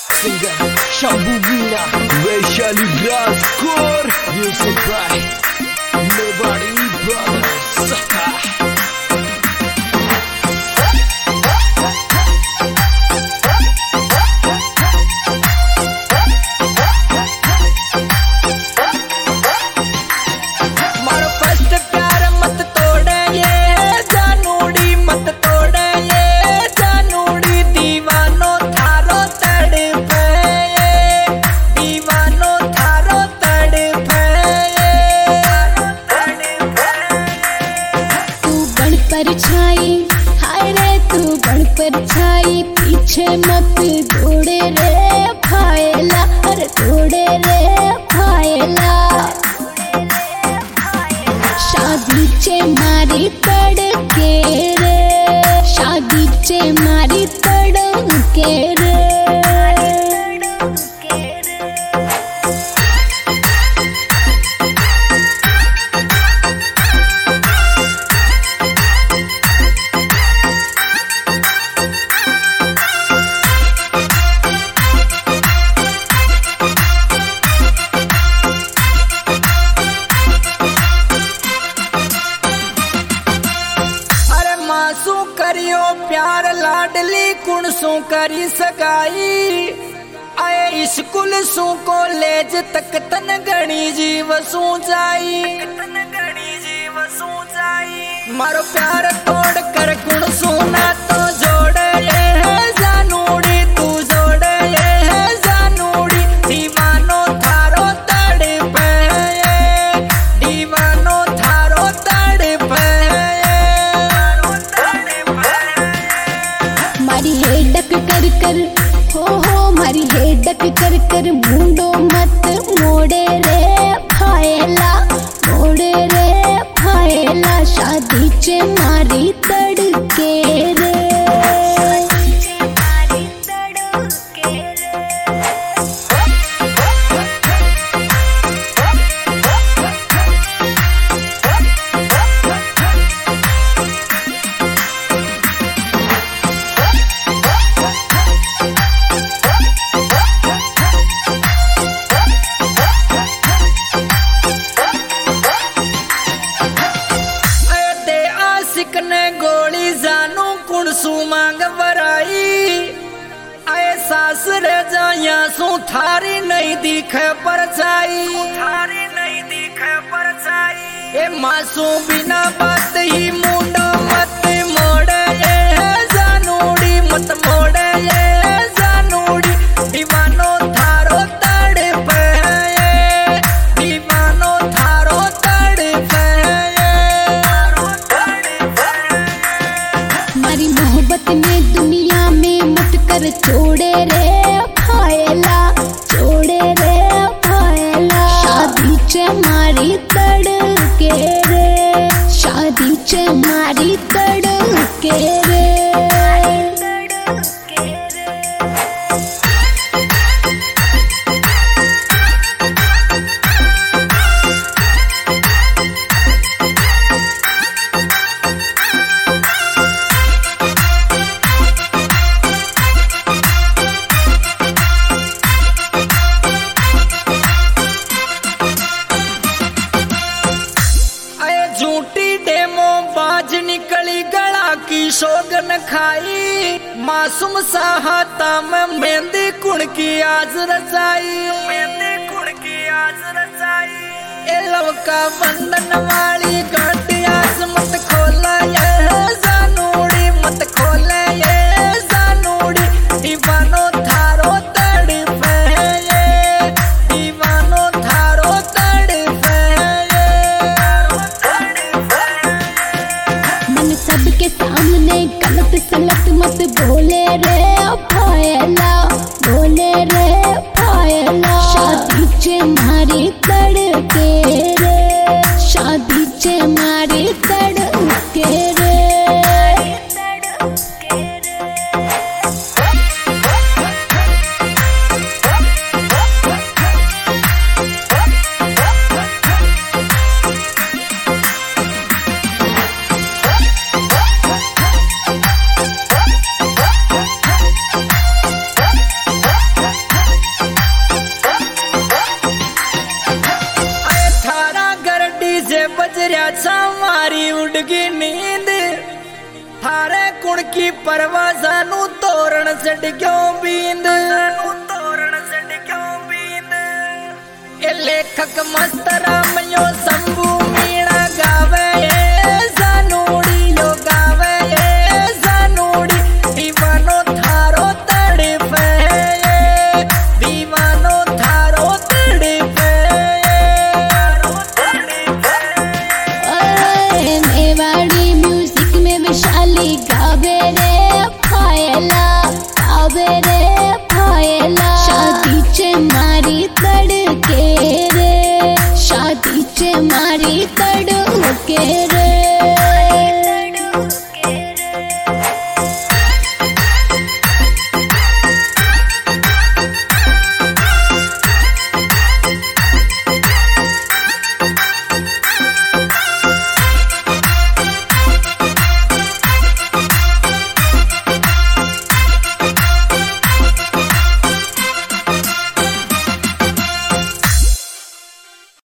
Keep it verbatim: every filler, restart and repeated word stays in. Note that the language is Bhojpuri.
Singer Shabu Meena, Vaishali Raskor, music by Nobody Brothers. परछाई हाय रे तू बन परछाई पीछे मत दौड़े रे फायला अरे दौड़े रे फायला शादी चे मारी तड़के रे शादी चे मारी तड़के रे करियो प्यार लाडली कुण सू करी सगाई आए स्कूल सू कॉलेज तक तन गणी जीव सू जाई मारो प्यार तोड़ कर कुण सू ना तो जोड़े ये है जानूड़ी तू जोड़े ये है जानूड़ी दीवानो थारो तड़पे दीवानो थारो तड़पे मारी हेडक कर कर हो हो मारी हेडक कर कर मुंडो मत मोड़े रे फायला मोड़े रे फायला शादी चे मारी तड़के रे गोली जानू कुण सू मांग बराई आए सास रे जाया सू थारी नहीं दिखे परछाई थारी नहीं दिखे परछाई ए मासू बिना बात ही मुंडो मत मोड़े ये है जानूड़ी मत मोड़े ये है जानूड़ी दीवानो थारो तड़पे दीवानो थारो तड़पे मारी मोहब्बत ने दुनिया में मत कर छोड़े रे फायला छोड़े रे फायला शादी चे मारी तड़के रे शादी चे मारी तड़के रे झूठी डेमो बाज निकली गला की शोगन खाई मासूम साहता में मेहंदी कुण की आज रचाई मेहंदी कुण की आज रचाई ए लवका बंधन वाली घाटियास मत खोला ये जानूड़ी मत खोले ये जानूड़ी दीवानो थारो तड़पे दीवानो थारो तड़पे मन सबके सामने गलत सलत मत बोले रे फायला बोले रे फायला शादी चे मारी तड़के रे शादी चे मारी तड़ की परवाजानू तोरण चढ़ क्यों बींद तोरण चढ़ क्यों बींद ये लेखक मस्त रामयो शंभू मीणा गावे जानूड़ी यो गावे जानूड़ी दीवानो थारो तड़पे दीवानो थारो तड़पे मेवाड़ी म्यूजिक में विशाली गावे रे फायला गावे रे फायला शादी चे मारी तड़के रे शादी चे मारी तड़के रे।